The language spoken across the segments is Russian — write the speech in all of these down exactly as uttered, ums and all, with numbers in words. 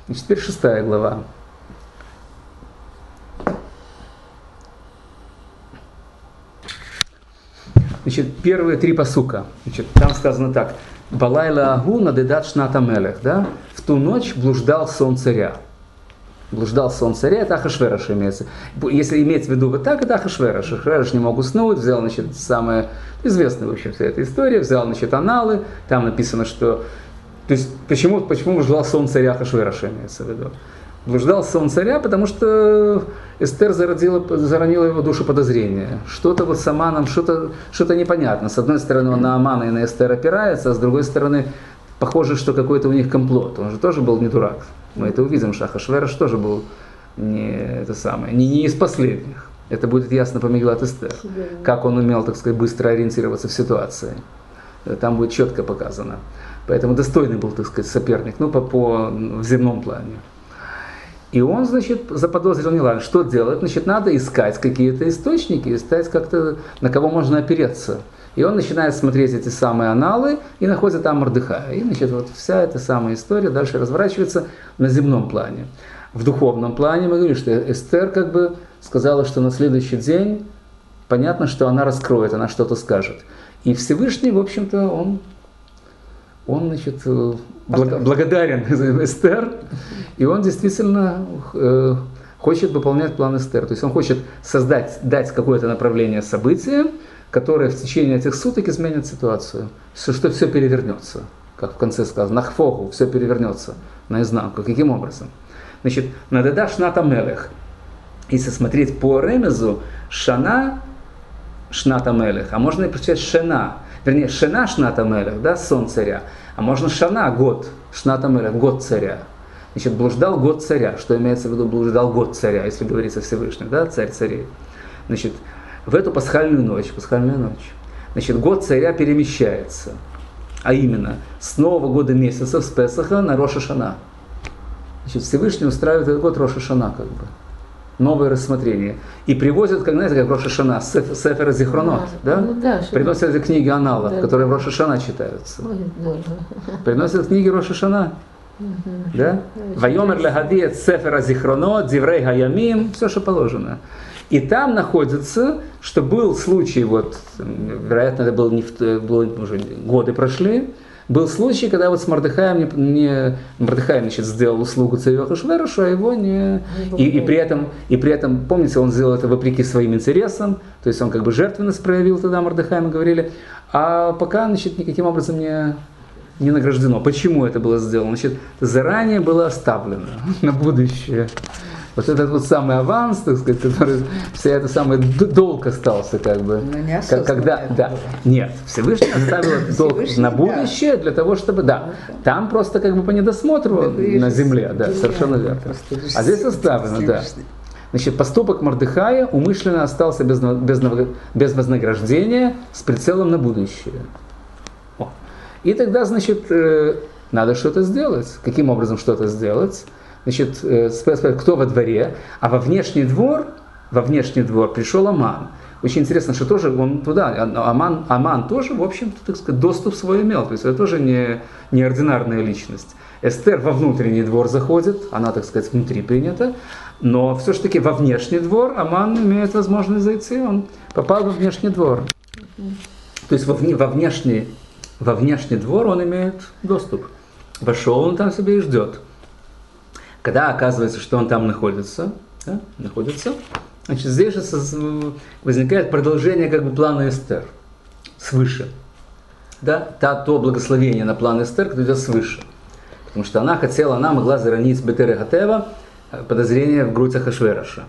Значит, теперь шестая глава. Значит, первые три пасука. Значит, там сказано так. Балайла агу надедат шната мелех, да? В ту ночь блуждал сон царя. Блуждал сон царя, это Ахашверош имеется. Если иметь в виду вот так, это Ахашверош. Ахашверош не мог уснуть, взял, значит, самая известная, в общем, вся эта история, взял, значит, аналы, там написано, что... То есть, почему, почему блуждал сон царя Ахашвероша имеется в виду? Блуждал сон царя, потому что Эстер зародила, заронила его душу подозрения. Что-то вот с Аманом, что-то, что-то непонятно. С одной стороны, он на Амана и на Эстер опирается, а с другой стороны, похоже, что какой-то у них комплот. Он же тоже был не дурак. Мы это увидим, что Ахашверош тоже был не, это самое, не, не из последних. Это будет ясно по Мегилат Эстер. Как он умел, так сказать, быстро ориентироваться в ситуации. Там будет четко показано. Поэтому достойный был, так сказать, соперник, ну, по, по, в земном плане. И он, значит, заподозрил, не ладно, что делать? Значит, надо искать какие-то источники, искать как-то, на кого можно опереться. И он начинает смотреть эти самые аналы и находит там Мордехая. И, значит, вот вся эта самая история дальше разворачивается на земном плане. В духовном плане мы говорим, что Эстер как бы сказала, что на следующий день понятно, что она раскроет, она что-то скажет. И Всевышний, в общем-то, он... Он, значит, благодарен Эстер, и он действительно э, хочет выполнять план Эстер. То есть он хочет создать, дать какое-то направление событиям, которое в течение этих суток изменит ситуацию, что, что все перевернется, как в конце сказано, нахфогу, все перевернется наизнанку. Каким образом? Значит, надеда шната мелех. Если смотреть по ремезу, шана шната мелех, а можно и прочитать шена. Вернее, шена шната мелех, да, сон царя, а можно шана, год, шната мелех, год царя. Значит, блуждал год царя. Что имеется в виду блуждал год царя, если говорить о Всевышнем, да, царь царей. Значит, в эту пасхальную ночь, пасхальную ночь, значит, год царя перемещается. А именно, с Нового года месяца, с Песаха на Рош ха-Шана. Значит, Всевышний устраивает этот год Рош ха-Шана, как бы. Новое рассмотрение. И привозят, как, знаете, как в Рош ха-Шана, Сефер Зихронот, да? Ну, да, приносят эти книги аналов, да, которые в Рош ха-Шана читаются. Ой, Приносят книги Рош ха-Шана. угу. Да? Вайомер лехадиет Сефер Зихронот, Диврей Хаямим, все, что положено. И там находится, что был случай, вот, вероятно, это был не в, было, уже годы прошли, был случай, когда вот с Мордехаем не, не Мордехай, значит, сделал услугу царю Ахашверошу, а его не... И, и, при этом, и при этом, помните, он сделал это вопреки своим интересам, то есть он как бы жертвенность проявил тогда Мордехай, мы говорили, а пока, значит, никаким образом не, не награждено. Почему это было сделано? Значит, заранее было оставлено на будущее. Вот этот вот самый аванс, так сказать, который, вся эта самая долг остался, как бы. Но не как, когда, да, было. нет, Всевышний оставил этот долг Всевышний, на будущее, для того, чтобы, да, там просто как бы по недосмотру на земле, да, совершенно верно. А здесь оставлено, да. Значит, поступок Мордехая умышленно остался без, без, без вознаграждения с прицелом на будущее. О. И тогда, значит, надо что-то сделать. Каким образом что-то сделать? Значит, кто во дворе, а во внешний двор, во внешний двор пришел Аман. Очень интересно, что тоже он туда, Аман, Аман тоже, в общем-то, так сказать, доступ свой имел, то есть это тоже не неординарная личность. Эстер во внутренний двор заходит, она, так сказать, внутри принята, но все-таки во внешний двор Аман имеет возможность зайти, он попал во внешний двор. То есть во, вне, во, внешний, во внешний двор он имеет доступ. Вошел, он там себе и ждет. Когда оказывается, что он там находится, да, находится, значит, здесь же возникает продолжение как бы плана Эстер свыше. Да? Та, то благословение на план Эстер, которое идет свыше. Потому что она хотела, она могла заронить Бетер Хатева подозрение в грудь Ахашвероша.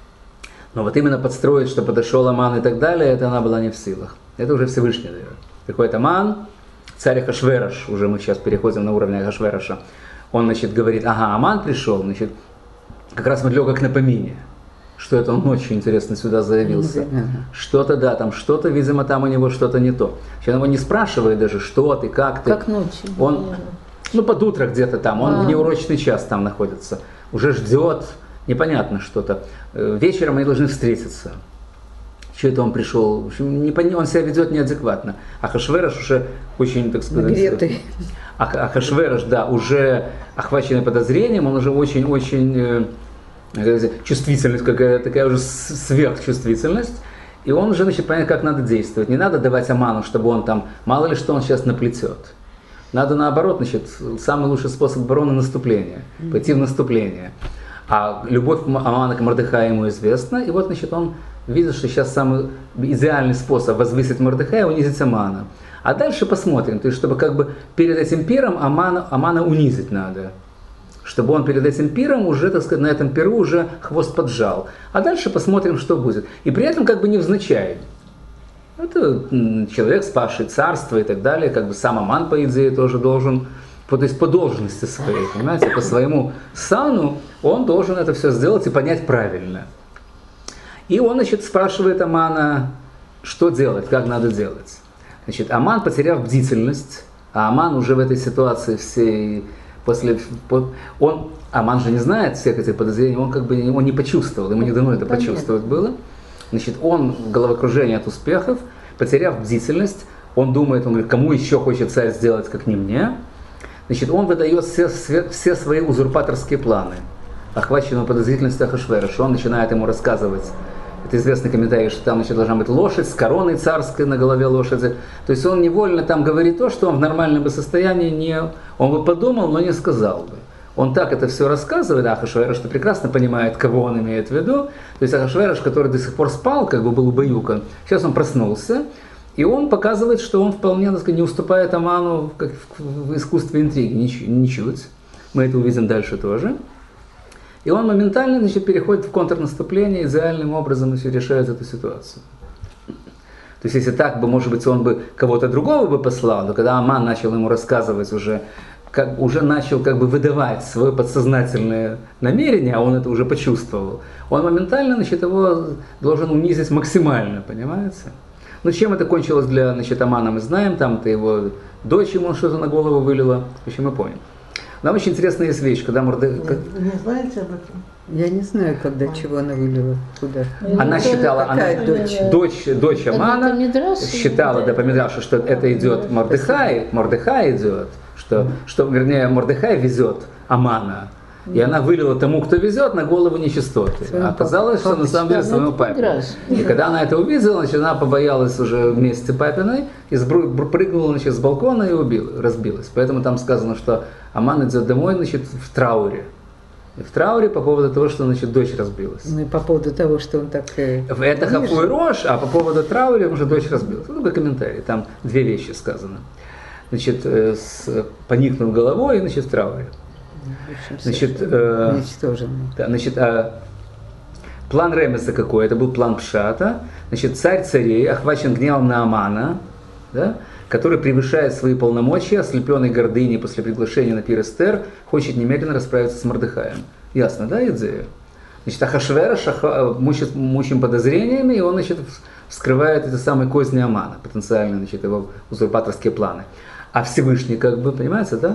Но вот именно подстроить, что подошел Аман и так далее, это она была не в силах. Это уже Всевышний дает. Приходит Аман, царь Ахашверош, уже мы сейчас переходим на уровень Ахашвероша. Он, значит, говорит, ага, Аман пришел, значит, как раз смотрел как на помине, что это он ночью, интересно, сюда заявился. Что-то, да, там что-то, видимо, там у него что-то не то. Сейчас он его не спрашивает даже, что ты, как ты. Как ночью. Он, ну, под утро где-то там, он а. в неурочный час там находится. Уже ждет, непонятно что-то. Вечером они должны встретиться. что это он пришел, в общем, не пони, он себя ведет неадекватно. Ахашверош уже очень, так сказать, нагретый. Ах, Ахашверош, да, уже охваченный подозрением, он уже очень-очень э, чувствительность какая-то, такая уже сверхчувствительность. И он уже начинает понять, как надо действовать. Не надо давать Аману, чтобы он там, мало ли что он сейчас наплетет. Надо наоборот, значит, самый лучший способ обороны — наступление, пойти в наступление. А любовь Амана к Мордехаю ему известна, и вот, значит, он видит, что сейчас самый идеальный способ возвысить Мордехая — унизить Амана. А дальше посмотрим, то есть, чтобы как бы перед этим пиром Амана, Амана унизить надо. Чтобы он перед этим пиром уже, так сказать, на этом пиру уже хвост поджал. А дальше посмотрим, что будет. И при этом как бы невзначай. Это человек, спасший царство и так далее, как бы сам Аман, по идее, тоже должен, то есть по должности своей, понимаете, по своему сану он должен это все сделать и понять правильно. И он, значит, спрашивает Амана, что делать, как надо делать. Значит, Аман, потеряв бдительность, а Аман уже в этой ситуации всей, после, он, Аман же не знает всех этих подозрений, он как бы он не почувствовал, ему не дано это почувствовать было. Значит, он в головокружении от успехов, потеряв бдительность, он думает, он говорит, кому еще хочет царь сделать, как не мне. Значит, он выдает все, все, все свои узурпаторские планы, охваченного подозрительностью Ахашвероша. Он начинает ему рассказывать, это известный комментарий, что там, значит, должна быть лошадь с короной царской на голове лошади. То есть он невольно там говорит то, что он в нормальном бы состоянии не... Он бы подумал, но не сказал бы. Он так это все рассказывает, Ахашверош, что прекрасно понимает, кого он имеет в виду. То есть Ахашверош, который до сих пор спал, как бы был убаюкан, сейчас он проснулся, и он показывает, что он вполне, так сказать, не уступает Аману как в искусстве интриги, ничуть. Мы это увидим дальше тоже. И он моментально, значит, переходит в контрнаступление, идеальным образом, значит, решает эту ситуацию. То есть если так бы, может быть, он бы кого-то другого бы послал, но когда Аман начал ему рассказывать уже, как, уже начал как бы выдавать свое подсознательное намерение, а он это уже почувствовал, он моментально, значит, его должен унизить максимально, понимаете? Ну, чем это кончилось для, значит, Амана, мы знаем, там-то его дочь ему что-то на голову вылила, в общем, мы поняли. Нам очень интересная есть вещь, когда Мордехай... Вы не знаете об этом? Я не знаю, когда а. чего она вылила, куда. Она это считала, она, дочь? дочь, дочь Амана считала, да, по Мидрашу, что это идет Мордехай, Мордехай идет, что, что, вернее, Мордехай везет Амана. И она вылила тому, кто везет, на голову нечистоты. А оказалось, что на самом деле своему папе. И когда она это увидела, значит, она побоялась уже вместе папиной, и прыгнула, значит, с балкона и убила, разбилась. Поэтому там сказано, что Аман идет домой, значит, в трауре. И в трауре по поводу того, что, значит, дочь разбилась. Ну и по поводу того, что он так... Э, это Хафу и Рош, а по поводу траура уже дочь разбилась. Ну, такой комментарий, там две вещи сказано. Значит, э, с, поникнув головой, и, значит, в трауре. Значит, э, да, значит э, план Ремеса какой? Это был план Пшата. Значит, царь царей охвачен гневом на Амана, да, который превышает свои полномочия, ослепленный гордыней после приглашения на пир Эстер, хочет немедленно расправиться с Мордехаем. Ясно, да, идея? Значит, Ахашверош мучит, мучим подозрениями, и он, значит, вскрывает эти самые козни Амана, потенциально, значит, его узурпаторские планы. А Всевышний, как бы, понимаете, да?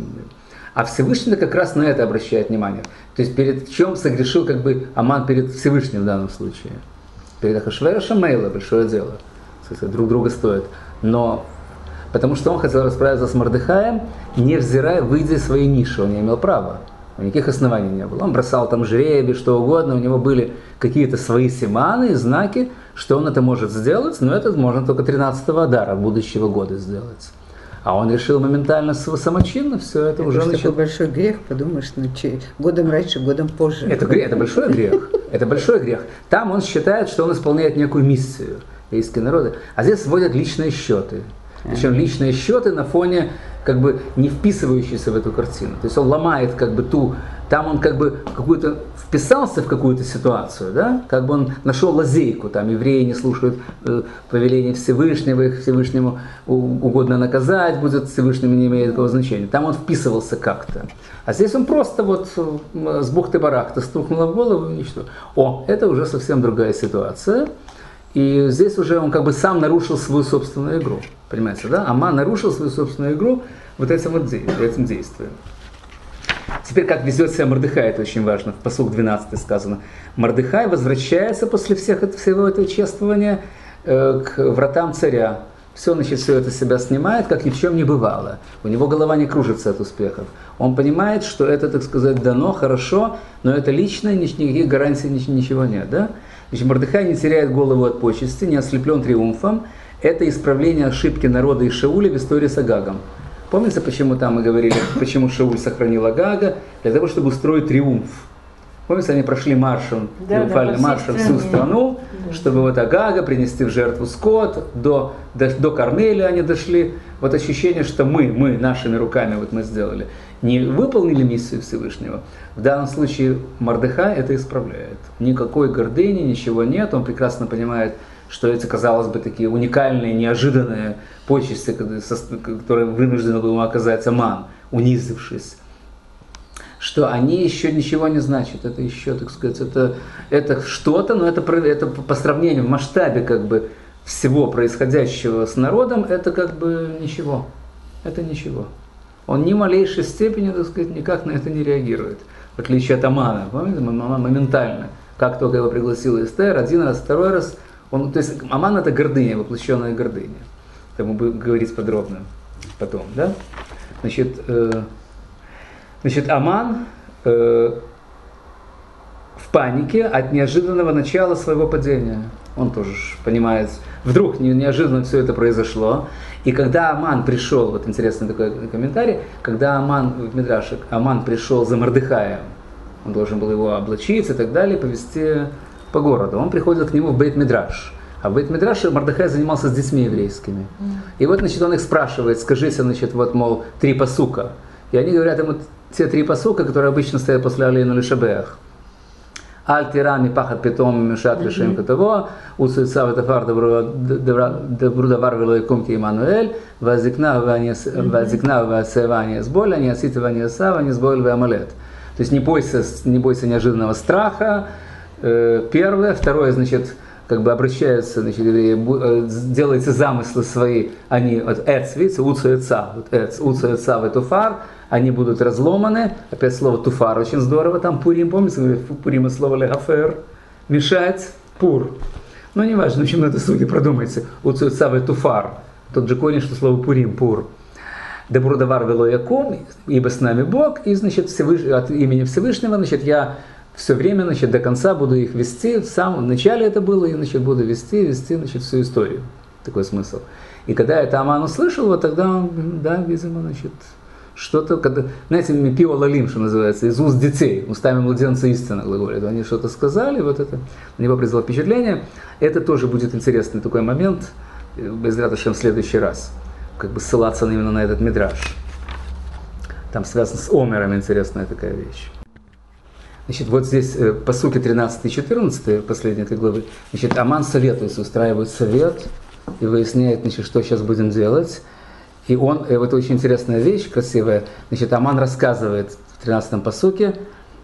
А Всевышний как раз на это обращает внимание. То есть перед чем согрешил как бы Аман перед Всевышним в данном случае. Перед Ахашверошем Мейла большое дело. Друг друга стоит. Но потому что он хотел расправиться с Мордехаем, невзирая, выйдя из своей ниши. Он не имел права. Никаких оснований не было. Он бросал там жребий, что угодно. У него были какие-то свои симаны, знаки, что он это может сделать. Но это можно только тринадцатого Адара будущего года сделать. А он решил моментально самочинно все это, это уже начал. Такой большой грех, подумаешь, ну, годом раньше, годом позже. Это, это большой грех. Это большой грех. Там он считает, что он исполняет некую миссию еврейские народы. А здесь вводят личные счеты. Причем личные счеты на фоне как бы не вписывающиеся в эту картину. То есть он ломает как бы ту, там он как бы какую-то вписался в какую-то ситуацию, да, как бы он нашел лазейку, там евреи не слушают э, повеления Всевышнего, их Всевышнему угодно наказать, будет Всевышнему не имеет такого значения. Там он вписывался как-то. А здесь он просто вот э, с бухты-барахты стукнуло в голову и ничто. О, это уже совсем другая ситуация. И здесь уже он как бы сам нарушил свою собственную игру. Понимаете, да? Аман нарушил свою собственную игру вот этим вот этим действием. теперь как везет себя Мордехай, это очень важно, в пасук двенадцатый сказано. Мордехай возвращается после всех, всего этого чествования э, к вратам царя. Все, значит, все это себя снимает, как ни в чем не бывало. У него голова не кружится от успехов. Он понимает, что это, так сказать, дано, хорошо, но это личное, никаких гарантий, ничего нет. Да? Значит, Мордехай не теряет голову от почести, не ослеплен триумфом. Это исправление ошибки народа и Шауля в истории с Агагом. Помните, почему там мы говорили, почему Шауль сохранил Агага? Для того, чтобы устроить триумф. Помните, они прошли маршем, да, триумфальным да, маршем всю страну, да. Чтобы вот Агага принести в жертву скот, до, до, до Кармеля они дошли. Вот ощущение, что мы, мы нашими руками вот мы сделали, не выполнили миссию Всевышнего. В данном случае Мордехай это исправляет. Никакой гордыни, ничего нет, он прекрасно понимает, что эти, казалось бы, такие уникальные, неожиданные почести, которые вынужден был ему оказать Аман, унизившись, что они еще ничего не значат. Это еще, так сказать, это, это что-то, но это, это по сравнению в масштабе как бы всего происходящего с народом, это как бы ничего. Это ничего. Он ни в малейшей степени, так сказать, никак на это не реагирует. В отличие от Амана, помните, моментально. Как только его пригласила Эстер, один раз, второй раз, он, то есть Аман это гордыня, воплощенная гордыня. Это мы будем говорить подробно потом, да? Значит, э, значит Аман э, в панике от неожиданного начала своего падения. Он тоже понимает, вдруг неожиданно все это произошло. И когда Аман пришел, вот интересный такой комментарий, когда Аман в Мидраше, Аман пришел за Мордехаем, он должен был его облачить и так далее, повести по городу. Он приходит к нему в Бейт-Мидраш. А в Бейт-Мидраше Мордехай занимался с детьми еврейскими. И вот, значит, он их спрашивает, скажите, значит, вот, мол, три пасука. И они говорят ему те три пасука, которые обычно стоят после Алейну Лешабеах. Аль тирами пахат питом мешат решим катаво, уцуица ватафар добру давар велоикум ки Имануэль, вазикна васевание сболь, а не осита ване сава, не сболь вамалет. То есть не бойся, не бойся неожиданного страха. Первое, второе, значит, как бы обращаются, значит, евреи, делайте замыслы свои, они от эц, видите, уцуица, эц, уцуица ватафар. Они будут разломаны. Опять слово туфар очень здорово. Там пурим, помните, пурим слово легафер. Мешать, пур. Но не важно, в общем, это судьи, продумайте. Уцуицавый туфар. Тот же корень, что слово пурим, пур. Дебрудавар вело яком, ибо с нами Бог. И, значит, Всевыш... от имени Всевышнего, значит, я все время, значит, до конца буду их вести. В самом начале это было, и, значит, буду вести, вести, значит, всю историю. Такой смысл. И когда это Аман услышал, вот тогда он, да, видимо, значит... Что-то, когда, знаете, пио лалим, что называется, из уст детей, устами младенца истина глаголит. Они что-то сказали, вот это на него произвело впечатление. Это тоже будет интересный такой момент, без раташем в следующий раз, как бы ссылаться именно на этот мидраш. Там связано с Омером интересная такая вещь. Значит, вот здесь по сути тринадцатый и четырнадцатый, последней этой главы, значит, Аман советуется, устраивает совет и выясняет, значит, что сейчас будем делать. И он, это очень интересная вещь, красивая, значит, Аман рассказывает в тринадцатом пасуке: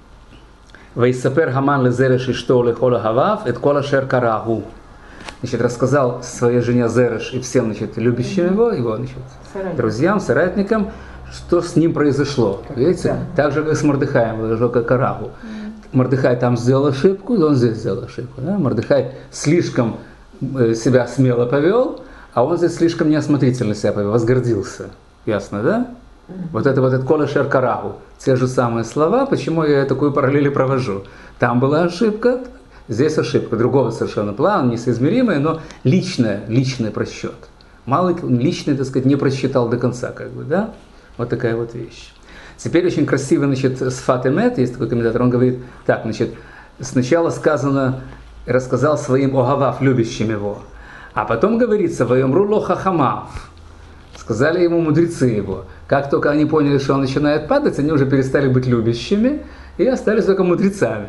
«Ваисапер Хаман лезереш ишто лехола хавав, эт кола шер карагу». Значит, рассказал своей жене Зереш и всем, значит, любящим его, его, значит, Соратник. друзьям, соратникам, что с ним произошло. Как Видите? Да. Так же, как с Мордехаем, произошло как Карагу. Mm. Мордехай там сделал ошибку, и он здесь сделал ошибку. Да? Мордехай слишком себя смело повел, а он здесь слишком неосмотрительно себя повел, возгордился. Ясно, да? Mm-hmm. Вот это вот этот кола шер карагу. Те же самые слова, почему я такую параллель провожу. Там была ошибка, здесь ошибка. Другого совершенно плана, несоизмеримая, но личная, личный просчет. Малый, личный, так сказать, не просчитал до конца, как бы, да? Вот такая вот вещь. Теперь очень красиво, значит, с Фатемет, есть такой комментатор, он говорит, так, значит, сначала сказано, рассказал своим огавав, любящим его. А потом говорится, «Ваемру ло хахамав». Сказали ему мудрецы его. Как только они поняли, что он начинает падать, они уже перестали быть любящими и остались только мудрецами.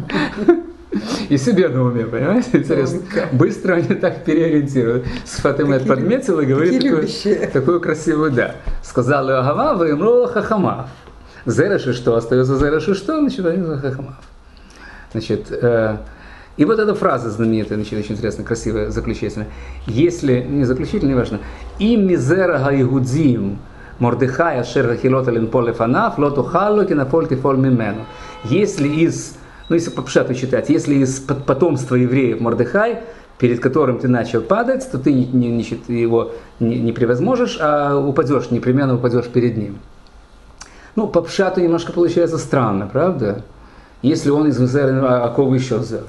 И себе на уме, понимаете? Интересно. Быстро они так переориентируют. С Фатемет подметил и говорит такую, такую красивую, да. Сказал Агава, «Ваемру ло хахамав». Зереши что? Остается зереши что? Значит, они за хахамав. Значит, и вот эта фраза знаменитая, значит, очень интересная, красивая, заключительная. Если, не заключительная, не важно, «Им мизера гаигудзим Мордехай ашер хилота линпол лефанаф, лоту халло кинафоль тифоль мимену. Если из, ну если по пшату читать, если из потомства евреев Мордехай, перед которым ты начал падать, то ты не, не, не, его не, не превозможешь, а упадешь, непременно упадешь перед ним. Ну, по пшату немножко получается странно, правда? Если он из Зера, а кого еще Зера?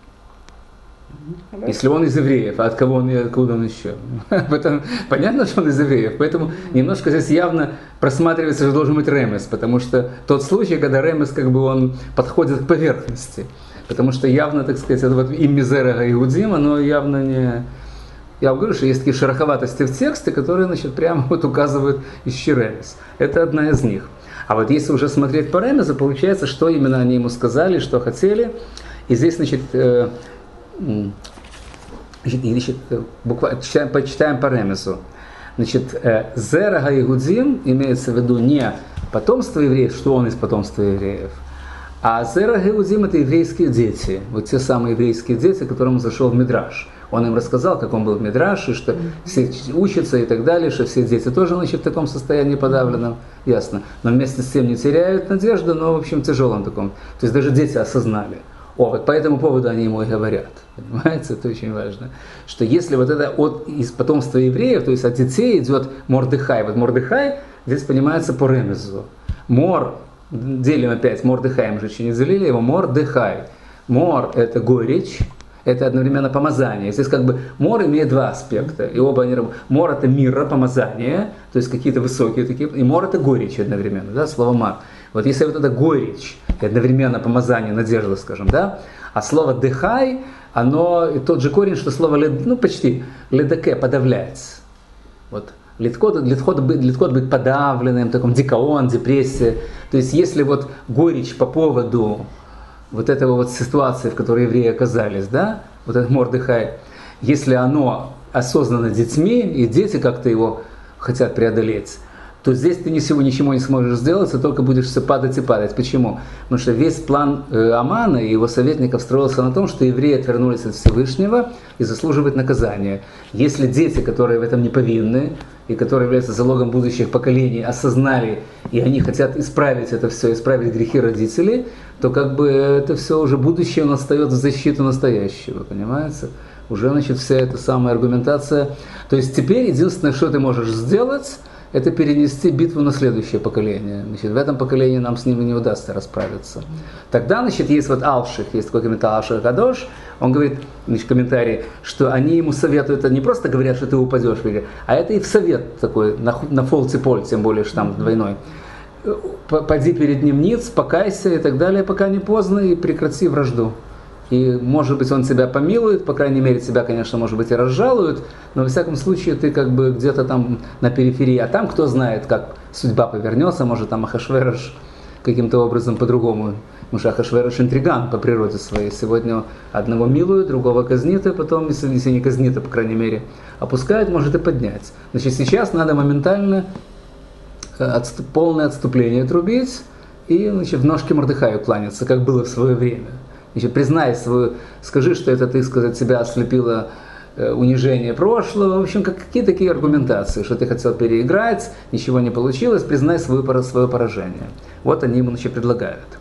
Если он из евреев, а от кого он и откуда он еще? Поэтому, понятно, что он из евреев, поэтому немножко здесь явно просматривается, что должен быть ремес, потому что тот случай, когда ремес как бы он подходит к поверхности, потому что явно, так сказать, это вот имя Зера и Иудим, оно явно не... Я говорю, что есть такие шероховатости в тексте, которые, значит, прямо вот указывают ищи ремес. Это одна из них. А вот если уже смотреть по ремесу, получается, что именно они ему сказали, что хотели. И здесь, значит, э, значит буквально читаем, почитаем по ремесу. Значит, э, Зера га-Игудим имеется в виду не потомство евреев, что он из потомства евреев, а Зера га-Игудим это еврейские дети. Вот те самые еврейские дети, к которым он зашел в Мидраш. Он им рассказал, как он был в Мидраше, что все учатся и так далее, что все дети тоже, значит, в таком состоянии подавленном, ясно. Но вместе с тем не теряют надежды, но, в общем, в тяжелом таком. То есть даже дети осознали. О, вот по этому поводу они ему и говорят. Понимаете, это очень важно. Что если вот это от, из потомства евреев, то есть от детей идет Мордехай. Вот Мордехай здесь понимается по ремезу. Мор, делим опять, Мордехай, мы же еще не делили его, Мордехай. Мор – это горечь. Это одновременно помазание. Здесь как бы мор имеет два аспекта. И оба они работают. Мор это мира, помазание, то есть какие-то высокие такие. И мор это горечь одновременно, да, слово мар. Вот если вот это горечь, и одновременно помазание, надежда, скажем, да, а слово дыхай, оно тот же корень, что слово лед, ну почти, ледаке, подавлять. Вот. Литкот, литкот, литкот быть подавленным, таком дикаон, депрессия. То есть если вот горечь по поводу вот этого вот ситуации, в которой евреи оказались, да, вот этот Мордехай, если оно осознанно детьми, и дети как-то его хотят преодолеть, то здесь ты ничего, ничего не сможешь сделать, ты только будешь все падать и падать. Почему? Потому что весь план э, Амана и его советников строился на том, что евреи отвернулись от Всевышнего и заслуживают наказания. Если дети, которые в этом не повинны, и которые являются залогом будущих поколений, осознали, и они хотят исправить это все, исправить грехи родителей, то как бы это все уже будущее, он остается в защиту настоящего, понимаете? Уже, значит, вся эта самая аргументация. То есть теперь единственное, что ты можешь сделать, это перенести битву на следующее поколение. Значит, в этом поколении нам с ними не удастся расправиться. Тогда, значит, есть вот Алших, есть такой комментарий Алших Кадош, он говорит, значит, комментарий, что они ему советуют, это не просто говорят, что ты упадешь, а это и в совет такой, на, на фолци-поль, тем более, что там двойной. Поди перед ним ниц, покайся и так далее, пока не поздно, и прекрати вражду. И, может быть, он тебя помилует, по крайней мере, тебя, конечно, может быть, и разжалуют, но, во всяком случае, ты как бы где-то там на периферии, а там кто знает, как судьба повернется, может, там Ахашверош каким-то образом по-другому. Потому что Ахашверош интриган по природе своей. Сегодня одного милуют, другого казнит, и потом, если, если не казнит, то, по крайней мере, опускает, может и поднять. Значит, сейчас надо моментально отступ, полное отступление трубить и, значит, в ножки Мордехаю кланяться, как было в свое время. Значит, признай свою, скажи, что это ты, сказать, себя ослепило э, унижение прошлого. В общем, как, какие такие аргументации, что ты хотел переиграть, ничего не получилось, признай свое, свое поражение. Вот они ему, значит, предлагают.